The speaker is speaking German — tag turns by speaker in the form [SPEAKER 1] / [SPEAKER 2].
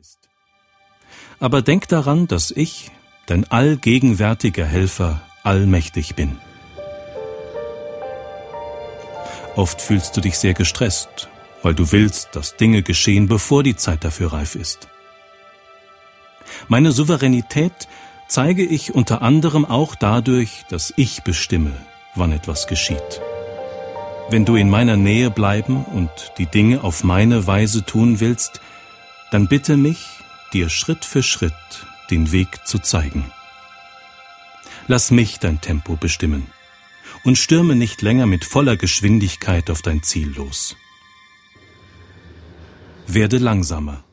[SPEAKER 1] ist. Aber denk daran, dass ich, dein allgegenwärtiger Helfer, allmächtig bin. Oft fühlst du dich sehr gestresst, weil du willst, dass Dinge geschehen, bevor die Zeit dafür reif ist. Meine Souveränität zeige ich unter anderem auch dadurch, dass ich bestimme, wann etwas geschieht. Wenn du in meiner Nähe bleiben und die Dinge auf meine Weise tun willst, dann bitte mich, dir Schritt für Schritt den Weg zu zeigen. Lass mich dein Tempo bestimmen und stürme nicht länger mit voller Geschwindigkeit auf dein Ziel los. Werde langsamer.